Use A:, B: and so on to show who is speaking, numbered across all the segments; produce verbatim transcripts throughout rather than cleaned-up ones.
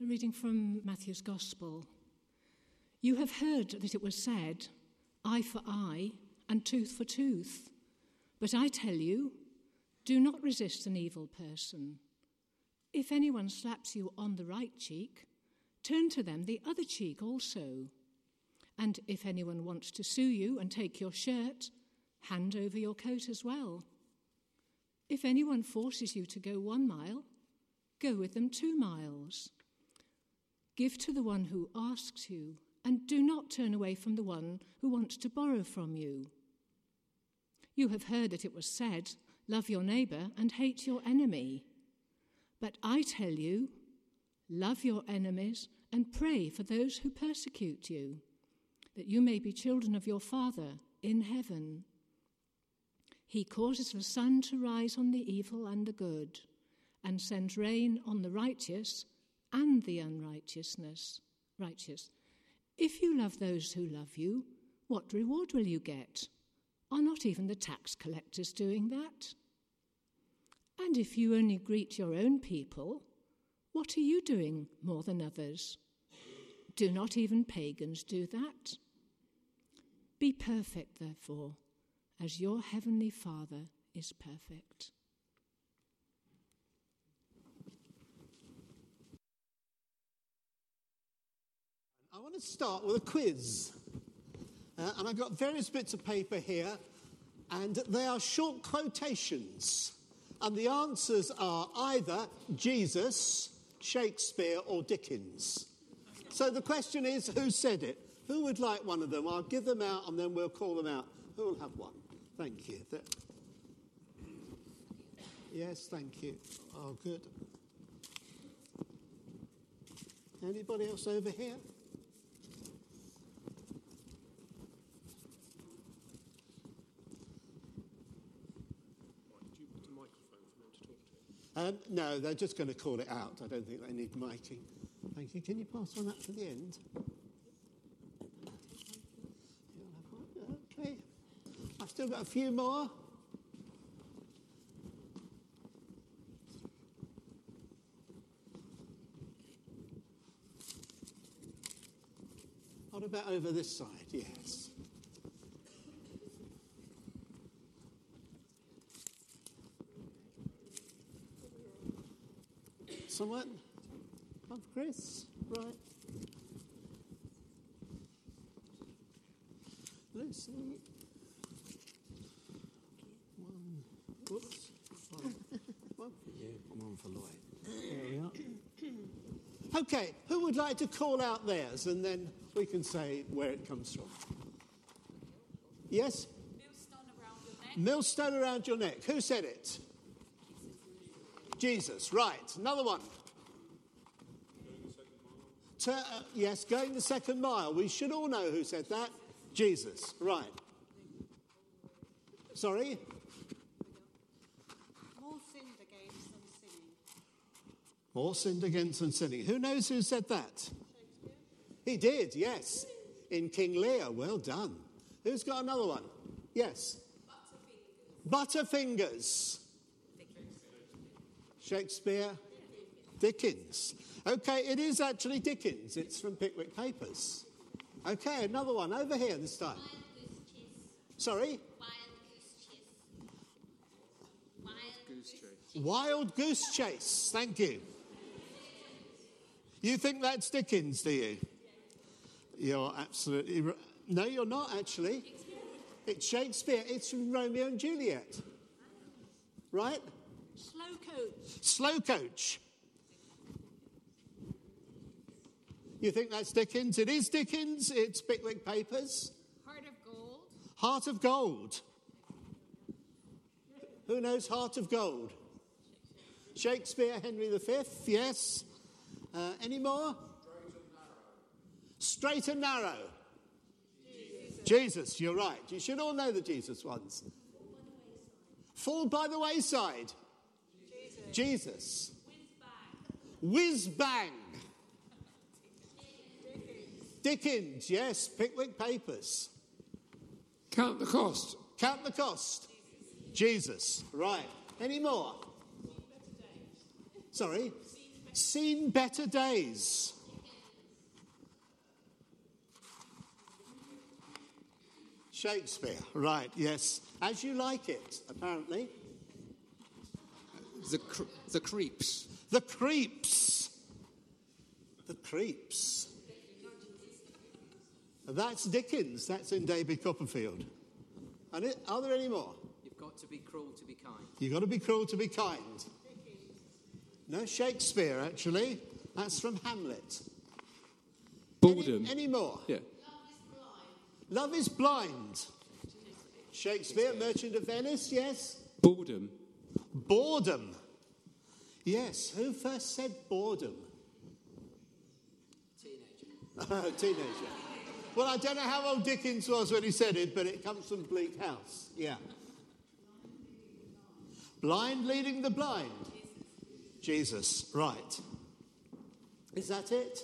A: A reading from Matthew's Gospel. You have heard that it was said, eye for eye and tooth for tooth. But I tell you, do not resist an evil person. If anyone slaps you on the right cheek, turn to them the other cheek also. And if anyone wants to sue you and take your shirt, hand over your coat as well. If anyone forces you to go one mile, go with them two miles. Give to the one who asks you, and do not turn away from the one who wants to borrow from you. You have heard that it was said, love your neighbour and hate your enemy. But I tell you, love your enemies and pray for those who persecute you, that you may be children of your Father in heaven. He causes the sun to rise on the evil and the good, and sends rain on the righteous and the unrighteousness, righteous. If you love those who love you, what reward will you get? Are not even the tax collectors doing that? And if you only greet your own people, what are you doing more than others? Do not even pagans do that? Be perfect, therefore, as your heavenly Father is perfect.
B: I want to start with a quiz. Uh, and I've got various bits of paper here, and they are short quotations. And the answers are either Jesus, Shakespeare, or Dickens. So the question is, who said it? Who would like one of them? I'll give them out, and then we'll call them out. Who will have one? Thank you. There. Yes, thank you. Oh, good. Anybody else over here? Um, no, they're just going to call it out. I don't think they need miking. Thank you. Can you pass one up to the end? Okay. I've still got a few more. What about over this side? Yes. Someone? Of Chris? Right. Lucy. One. Whoops. One. One for you. One for Lloyd. There we are. Okay, who would like to call out theirs, and then we can say where it comes from? Yes?
C: Millstone around your neck.
B: Millstone around your neck. Who said it? Jesus, right. Another one. To, uh, yes, going the second mile. We should all know who said that. Jesus, right. Sorry?
C: More sinned against than sinning.
B: More sinned against than sinning. Who knows who said that?
C: Shakespeare?
B: He did, yes. In King Lear. Well done. Who's got another one? Yes.
C: Butterfingers.
B: Butterfingers. Shakespeare, Dickens. Okay, it is actually Dickens. It's from Pickwick Papers. Okay, another one over here this time. Sorry?
D: Wild goose chase.
B: Wild Goose Chase. Thank you. You think that's Dickens, do you? You're absolutely right. No, you're not actually. It's Shakespeare. It's from Romeo and Juliet. Right?
C: Slow coach.
B: Slow Coach. You think that's Dickens? It is Dickens. It's Pickwick Papers.
C: Heart of gold.
B: Heart of Gold. Who knows Heart of Gold? Shakespeare, Henry the Fifth, yes. Uh, any more? Straight and narrow. Jesus. Jesus, you're right. You should all know the Jesus ones. Fall by the wayside. Jesus. Jesus. Whiz bang. Dickens, yes. Pickwick Papers.
D: Count the cost.
B: Count the cost. Jesus, right. Any more? Sorry? Seen better days. Shakespeare, right, yes. As You Like It, apparently.
D: The, cr- the Creeps.
B: The Creeps. The Creeps. That's Dickens. That's in David Copperfield. And it, are there any more?
E: You've got to be cruel to be kind.
B: You've got to be cruel to be kind. No, Shakespeare, actually. That's from Hamlet.
D: Boredom.
B: Any, any more?
D: Yeah.
B: Love is Blind. Shakespeare, Merchant of Venice, yes.
D: Boredom.
B: Boredom. Yes, who first said boredom?
E: Teenager.
B: Teenager. Well, I don't know how old Dickens was when he said it, but it comes from Bleak House. Yeah. Blind leading the blind. Jesus, right. Is that it?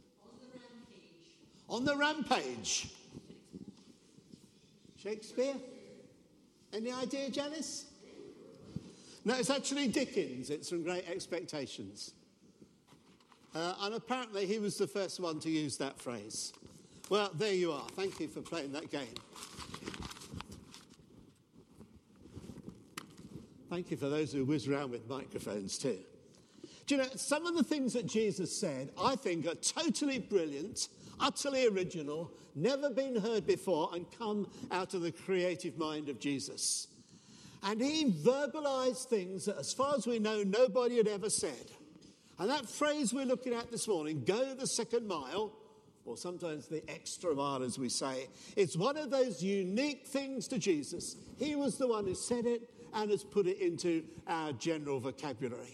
B: On the rampage. On the rampage. Shakespeare? Any idea, Janice? No, it's actually Dickens. It's from Great Expectations. Uh, and apparently he was the first one to use that phrase. Well, there you are. Thank you for playing that game. Thank you for those who whiz around with microphones too. Do you know, some of the things that Jesus said, I think, are totally brilliant, utterly original, never been heard before, and come out of the creative mind of Jesus. And he verbalized things that, as far as we know, nobody had ever said. And that phrase we're looking at this morning, go the second mile, or sometimes the extra mile, as we say, it's one of those unique things to Jesus. He was the one who said it and has put it into our general vocabulary.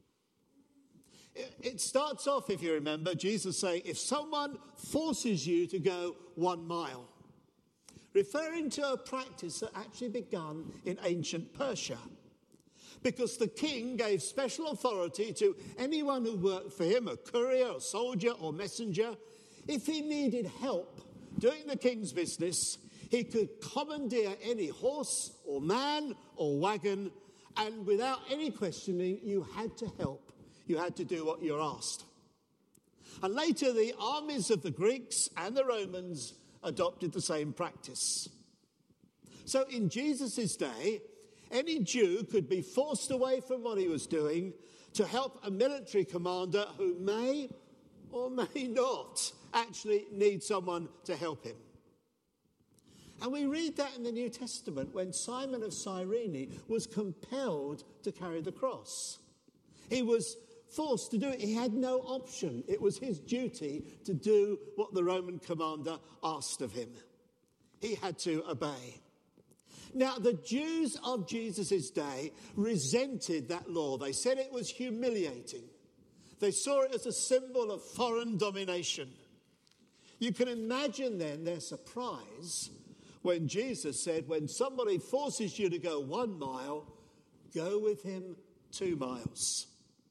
B: It starts off, if you remember, Jesus saying, if someone forces you to go one mile, referring to a practice that actually began in ancient Persia, because the king gave special authority to anyone who worked for him, a courier, a soldier, or messenger. If he needed help doing the king's business, he could commandeer any horse or man or wagon, and without any questioning, you had to help. You had to do what you're asked. And later, the armies of the Greeks and the Romans adopted the same practice. So in Jesus' day, any Jew could be forced away from what he was doing to help a military commander who may or may not actually need someone to help him. And we read that in the New Testament when Simon of Cyrene was compelled to carry the cross. He was forced to do it. He had no option. It was his duty to do what the Roman commander asked of him. He had to obey. Now, the Jews of Jesus' day resented that law. They said it was humiliating. They saw it as a symbol of foreign domination. You can imagine then their surprise when Jesus said, when somebody forces you to go one mile, go with him two miles.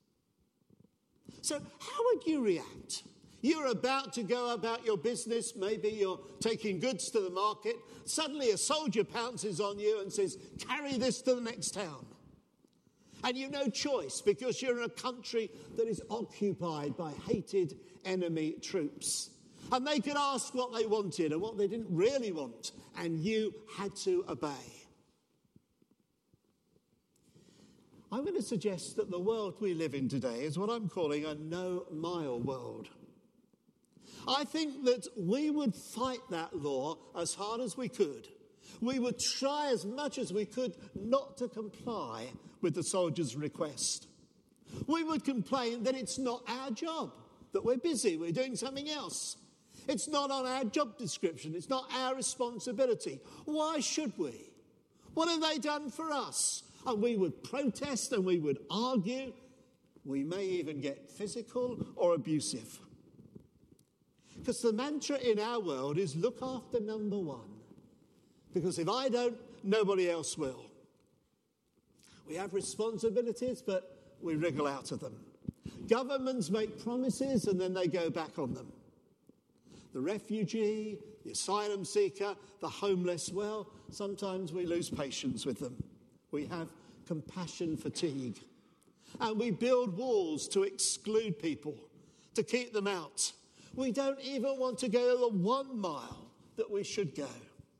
B: So how would you react? You're about to go about your business. Maybe you're taking goods to the market. Suddenly a soldier pounces on you and says, carry this to the next town. And you've no choice because you're in a country that is occupied by hated enemy troops. And they could ask what they wanted and what they didn't really want. And you had to obey. I'm going to suggest that the world we live in today is what I'm calling a no-mile world. I think that we would fight that law as hard as we could. We would try as much as we could not to comply with the soldier's request. We would complain that it's not our job, that we're busy, we're doing something else. It's not on our job description, it's not our responsibility. Why should we? What have they done for us? And we would protest and we would argue. We may even get physical or abusive. Because the mantra in our world is look after number one. Because if I don't, nobody else will. We have responsibilities, but we wriggle out of them. Governments make promises and then they go back on them. The refugee, the asylum seeker, the homeless, well, sometimes we lose patience with them. We have compassion fatigue. And we build walls to exclude people, to keep them out. We don't even want to go the one mile that we should go.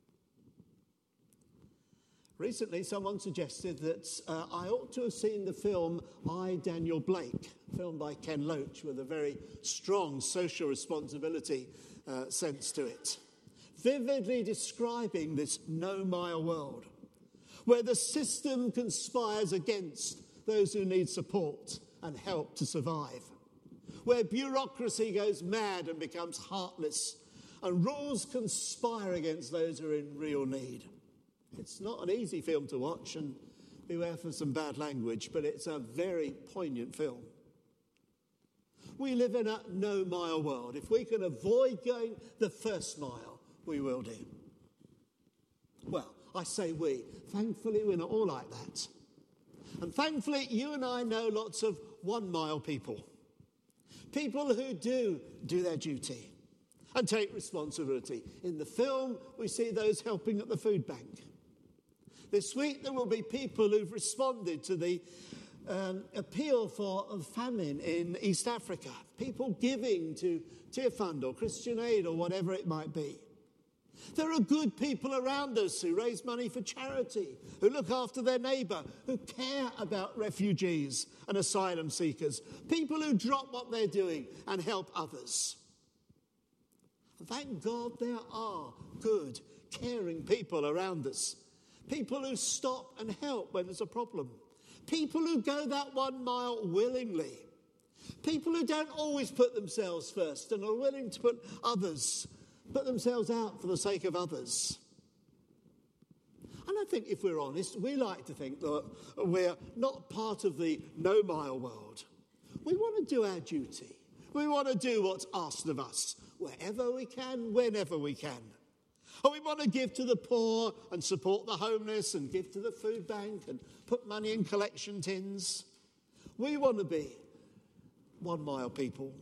B: Recently, someone suggested that uh, I ought to have seen the film I, Daniel Blake, filmed by Ken Loach, with a very strong social responsibility uh, sense to it, vividly describing this no-mile world, where the system conspires against those who need support and help to survive, where bureaucracy goes mad and becomes heartless, and rules conspire against those who are in real need. It's not an easy film to watch, and beware for some bad language, but it's a very poignant film. We live in a no-mile world. If we can avoid going the first mile, we will do. Well, I say we. Thankfully, we're not all like that. And thankfully, you and I know lots of one-mile people. People who do do their duty and take responsibility. In the film, we see those helping at the food bank. This week, there will be people who've responded to the um, appeal for famine in East Africa. People giving to Tear Fund or Christian Aid or whatever it might be. There are good people around us who raise money for charity, who look after their neighbour, who care about refugees and asylum seekers, people who drop what they're doing and help others. And thank God there are good, caring people around us. People who stop and help when there's a problem. People who go that one mile willingly. People who don't always put themselves first and are willing to put others, put themselves out for the sake of others. And I think if we're honest, we like to think that we're not part of the no-mile world. We want to do our duty. We want to do what's asked of us, wherever we can, whenever we can. And we want to give to the poor and support the homeless and give to the food bank and put money in collection tins. We want to be one-mile people.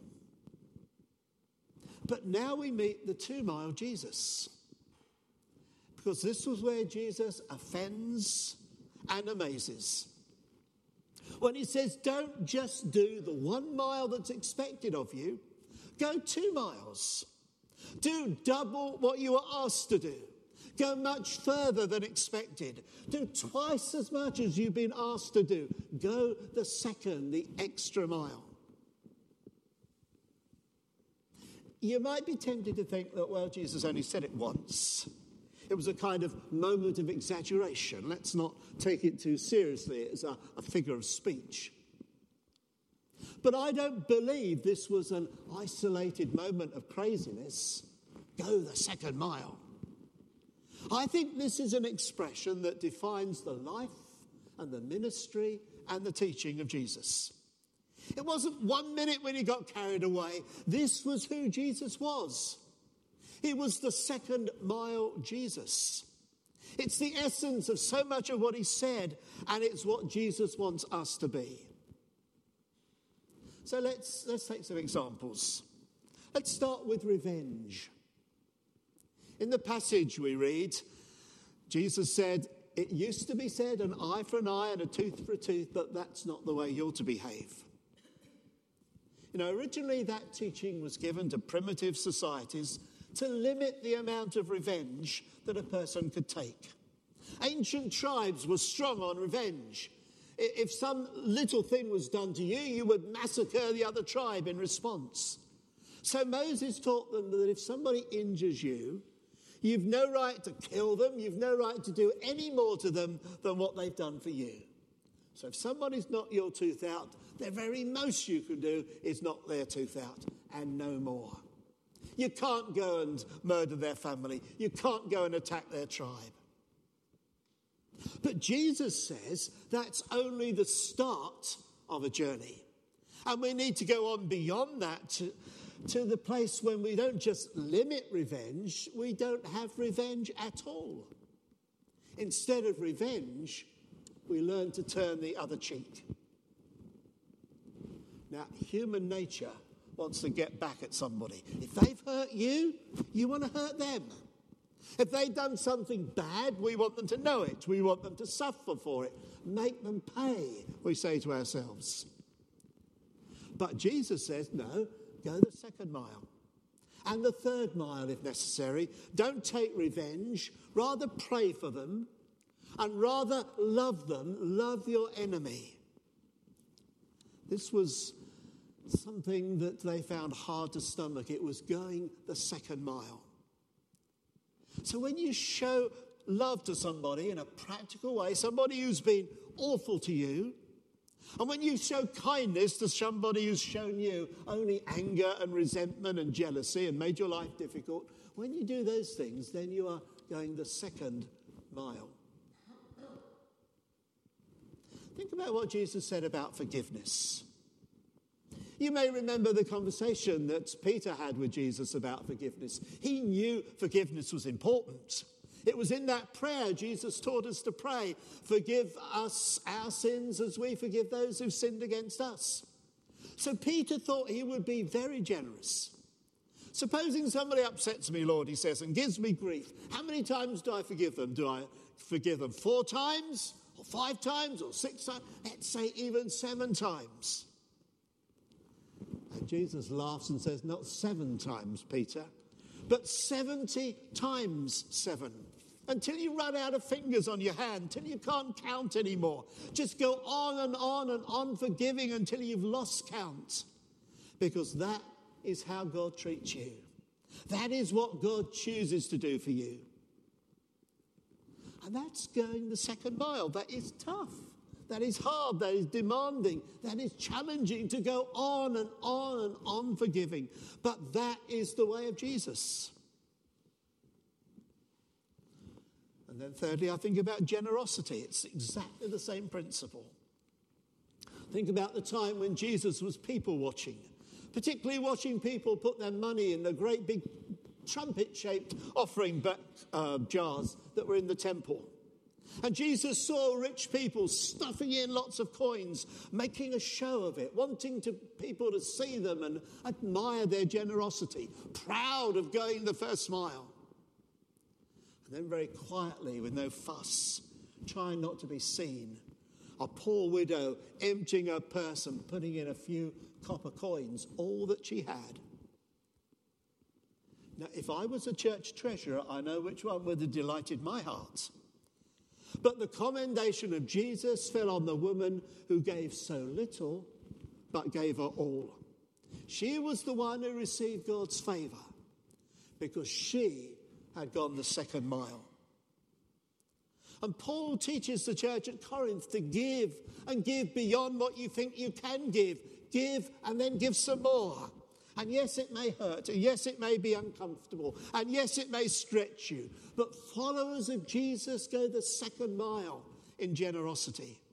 B: But now we meet the two-mile Jesus. Because this was where Jesus offends and amazes. When he says, don't just do the one mile that's expected of you, go two miles. Do double what you were asked to do. Go much further than expected. Do twice as much as you've been asked to do. Go the second, the extra mile. You might be tempted to think that, well, Jesus only said it once. It was a kind of moment of exaggeration. Let's not take it too seriously as a, a figure of speech. But I don't believe this was an isolated moment of craziness. Go the second mile. I think this is an expression that defines the life and the ministry and the teaching of Jesus. It wasn't one minute when he got carried away. This was who Jesus was. He was the second mile Jesus. It's the essence of so much of what he said, and it's what Jesus wants us to be. So let's, let's take some examples. Let's start with revenge. In the passage we read, Jesus said, it used to be said, an eye for an eye and a tooth for a tooth, but that's not the way you're to behave. You know, originally that teaching was given to primitive societies to limit the amount of revenge that a person could take. Ancient tribes were strong on revenge. If some little thing was done to you, you would massacre the other tribe in response. So Moses taught them that if somebody injures you, you've no right to kill them, you've no right to do any more to them than what they've done for you. So if somebody's knocked your tooth out, the very most you can do is knock their tooth out and no more. You can't go and murder their family. You can't go and attack their tribe. But Jesus says that's only the start of a journey. And we need to go on beyond that to, to the place when we don't just limit revenge, we don't have revenge at all. Instead of revenge, we learn to turn the other cheek. Now, human nature wants to get back at somebody. If they've hurt you, you want to hurt them. If they've done something bad, we want them to know it. We want them to suffer for it. Make them pay, we say to ourselves. But Jesus says, no, go the second mile. And the third mile, if necessary. Don't take revenge. Rather pray for them. And rather love them. Love your enemy. This was something that they found hard to stomach. It was going the second mile. So when you show love to somebody in a practical way, somebody who's been awful to you, and when you show kindness to somebody who's shown you only anger and resentment and jealousy and made your life difficult, when you do those things, then you are going the second mile. Think about what Jesus said about forgiveness. You may remember the conversation that Peter had with Jesus about forgiveness. He knew forgiveness was important. It was in that prayer Jesus taught us to pray, forgive us our sins as we forgive those who've sinned against us. So Peter thought he would be very generous. Supposing somebody upsets me, Lord, he says, and gives me grief, how many times do I forgive them? Do I forgive them four times, or five times, or six times? Let's say even seven times. And Jesus laughs and says, not seven times, Peter, but seventy times seven. Until you run out of fingers on your hand, until you can't count anymore. Just go on and on and on forgiving until you've lost count. Because that is how God treats you. That is what God chooses to do for you. And that's going the second mile. That is tough. That is hard. That is demanding. That is challenging to go on and on and on forgiving. But that is the way of Jesus. And then thirdly, I think about generosity. It's exactly the same principle. Think about the time when Jesus was people watching, particularly watching people put their money in the great big trumpet-shaped offering uh, jars that were in the temple. And Jesus saw rich people stuffing in lots of coins, making a show of it, wanting to, people to see them and admire their generosity, proud of going the first mile. And then very quietly, with no fuss, trying not to be seen, a poor widow emptying her purse and putting in a few copper coins, all that she had. Now, if I was a church treasurer, I know which one would have delighted my heart. But the commendation of Jesus fell on the woman who gave so little, but gave her all. She was the one who received God's favour, because she had gone the second mile. And Paul teaches the church at Corinth to give, and give beyond what you think you can give. Give and then give some more. And yes, it may hurt, and yes, it may be uncomfortable, and yes, it may stretch you. But followers of Jesus go the second mile in generosity.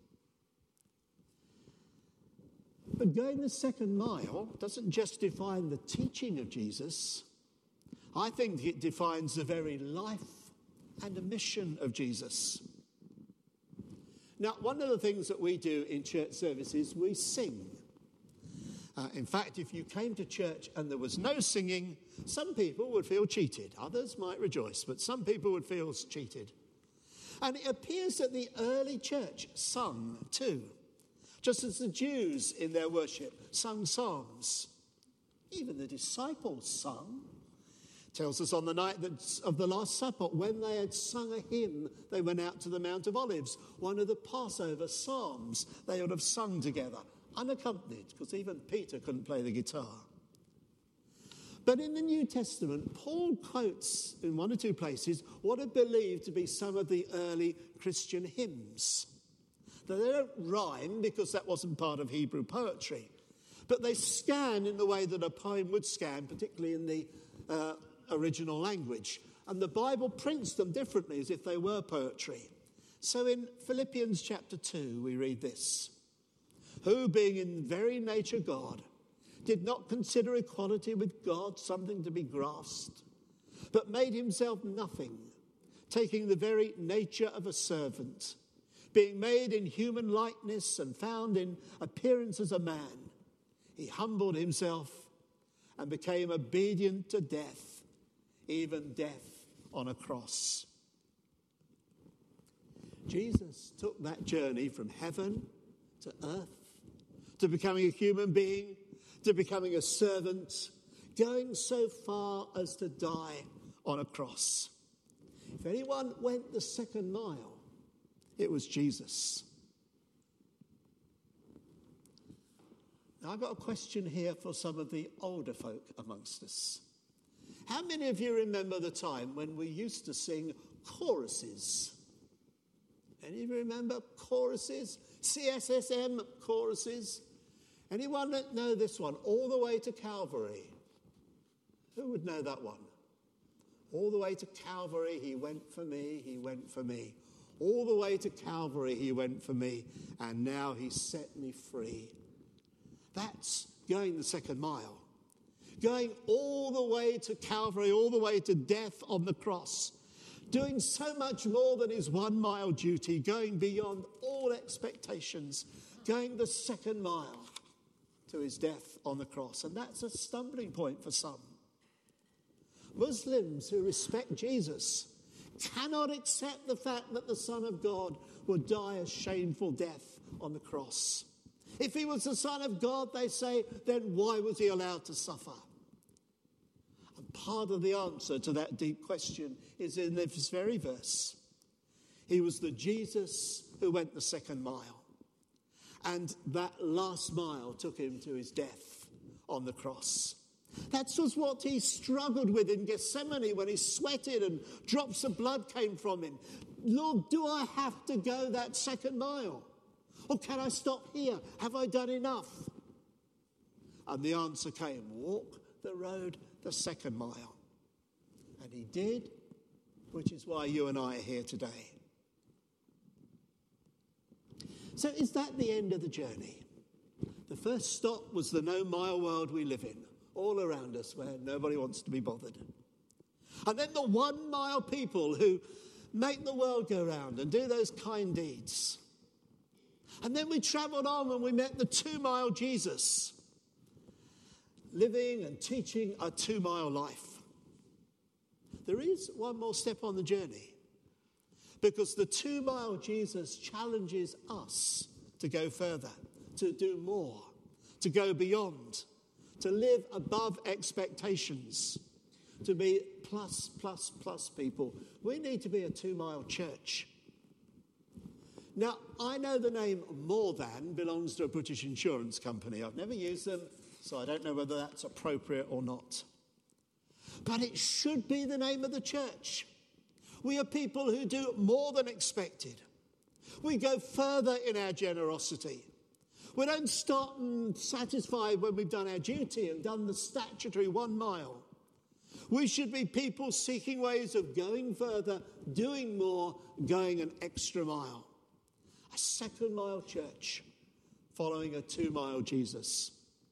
B: But going the second mile doesn't just define the teaching of Jesus. I think it defines the very life and the mission of Jesus. Now, one of the things that we do in church services, we sing. Uh, in fact, if you came to church and there was no singing, some people would feel cheated. Others might rejoice, but some people would feel cheated. And it appears that the early church sung too, just as the Jews in their worship sung psalms. Even the disciples sung. It tells us on the night that, of the Last Supper, when they had sung a hymn, they went out to the Mount of Olives, one of the Passover psalms they would have sung together. Unaccompanied, because even Peter couldn't play the guitar. But in the New Testament, Paul quotes in one or two places what are believed to be some of the early Christian hymns. Now, they don't rhyme because that wasn't part of Hebrew poetry, but they scan in the way that a poem would scan, particularly in the uh, original language. And the Bible prints them differently as if they were poetry. So in Philippians chapter two, we read this. Who, being in very nature God, did not consider equality with God something to be grasped, but made himself nothing, taking the very nature of a servant, being made in human likeness and found in appearance as a man. He humbled himself and became obedient to death, even death on a cross. Jesus took that journey from heaven to earth, to becoming a human being, to becoming a servant, going so far as to die on a cross. If anyone went the second mile, it was Jesus. Now, I've got a question here for some of the older folk amongst us. How many of you remember the time when we used to sing choruses? Any of you remember choruses? C S S M choruses? Anyone that know this one? All the way to Calvary. Who would know that one? All the way to Calvary, he went for me, he went for me. All the way to Calvary, he went for me, and now he set me free. That's going the second mile. Going all the way to Calvary, all the way to death on the cross. Doing so much more than his one mile duty, going beyond all expectations, going the second mile to his death on the cross. And that's a stumbling point for some. Muslims who respect Jesus cannot accept the fact that the Son of God would die a shameful death on the cross. If he was the Son of God, they say, then why was he allowed to suffer? And part of the answer to that deep question is in this very verse. He was the Jesus who went the second mile. And that last mile took him to his death on the cross. That was what he struggled with in Gethsemane when he sweated and drops of blood came from him. Lord, do I have to go that second mile? Or can I stop here? Have I done enough? And the answer came, walk the road the second mile. And he did, which is why you and I are here today. So is that the end of the journey? The first stop was the no-mile world we live in, all around us where nobody wants to be bothered. And then the one-mile people who make the world go round and do those kind deeds. And then we travelled on and we met the two-mile Jesus, living and teaching a two-mile life. There is one more step on the journey, because the two-mile Jesus challenges us to go further, to do more, to go beyond, to live above expectations, to be plus, plus, plus people. We need to be a two-mile church. Now, I know the name More Than belongs to a British insurance company. I've never used them, so I don't know whether that's appropriate or not. But it should be the name of the church. We are people who do more than expected. We go further in our generosity. We don't stop and satisfied when we've done our duty and done the statutory one mile. We should be people seeking ways of going further, doing more, going an extra mile. A second mile church following a two mile Jesus.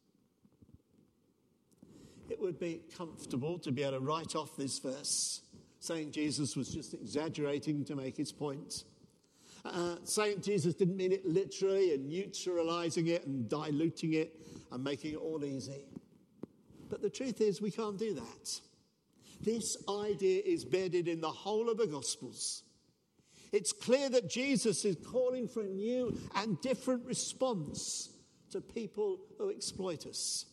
B: It would be comfortable to be able to write off this verse, saying Jesus was just exaggerating to make his point. Uh, saying Jesus didn't mean it literally and neutralising it and diluting it and making it all easy. But the truth is we can't do that. This idea is bedded in the whole of the Gospels. It's clear that Jesus is calling for a new and different response to people who exploit us.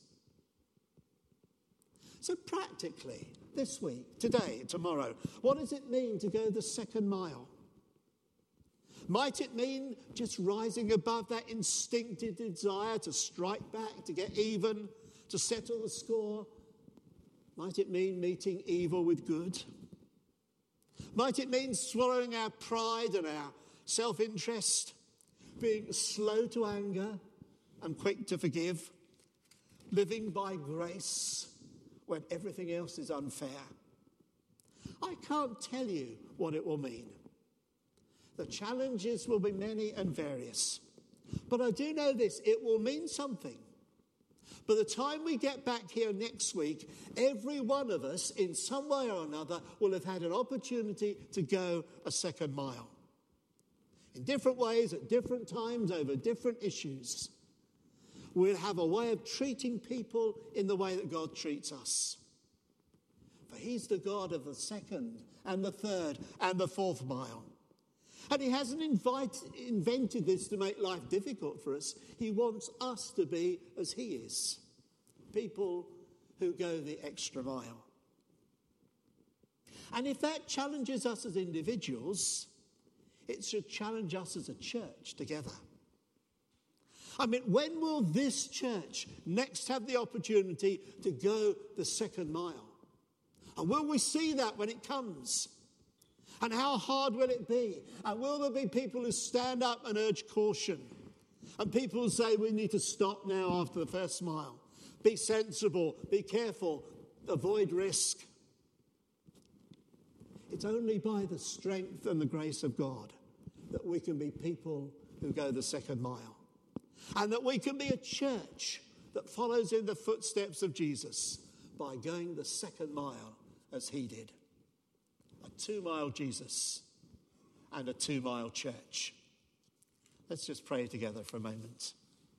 B: So practically, this week, today, tomorrow, what does it mean to go the second mile? Might it mean just rising above that instinctive desire to strike back, to get even, to settle the score? Might it mean meeting evil with good? Might it mean swallowing our pride and our self-interest, being slow to anger and quick to forgive, living by grace when everything else is unfair? I can't tell you what it will mean. The challenges will be many and various. But I do know this, it will mean something. By the time we get back here next week, every one of us, in some way or another, will have had an opportunity to go a second mile. In different ways, at different times, over different issues. We'll have a way of treating people in the way that God treats us. For he's the God of the second and the third and the fourth mile. And he hasn't invite, invented this to make life difficult for us. He wants us to be as he is. People who go the extra mile. And if that challenges us as individuals, it should challenge us as a church together. I mean, when will this church next have the opportunity to go the second mile? And will we see that when it comes? And how hard will it be? And will there be people who stand up and urge caution? And people who say we need to stop now after the first mile. Be sensible, be careful, avoid risk. It's only by the strength and the grace of God that we can be people who go the second mile. And that we can be a church that follows in the footsteps of Jesus by going the second mile as he did. A two-mile Jesus and a two-mile church. Let's just pray together for a moment.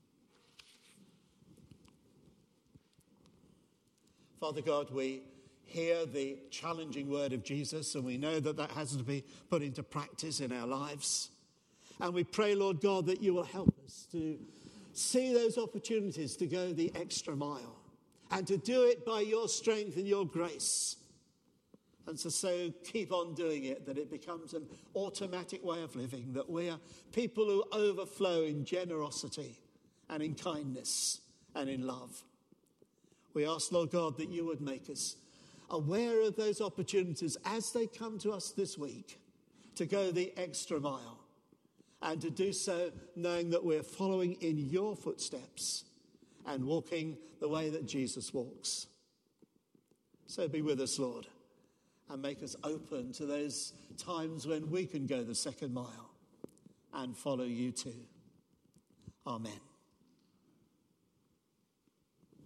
B: Father God, we hear the challenging word of Jesus, and we know that that has to be put into practice in our lives. And we pray, Lord God, that you will help us to see those opportunities to go the extra mile and to do it by your strength and your grace. And to so keep on doing it, that it becomes an automatic way of living, that we are people who overflow in generosity and in kindness and in love. We ask, Lord God, that you would make us aware of those opportunities as they come to us this week to go the extra mile and to do so knowing that we're following in your footsteps and walking the way that Jesus walks. So be with us, Lord, and make us open to those times when we can go the second mile and follow you too. Amen.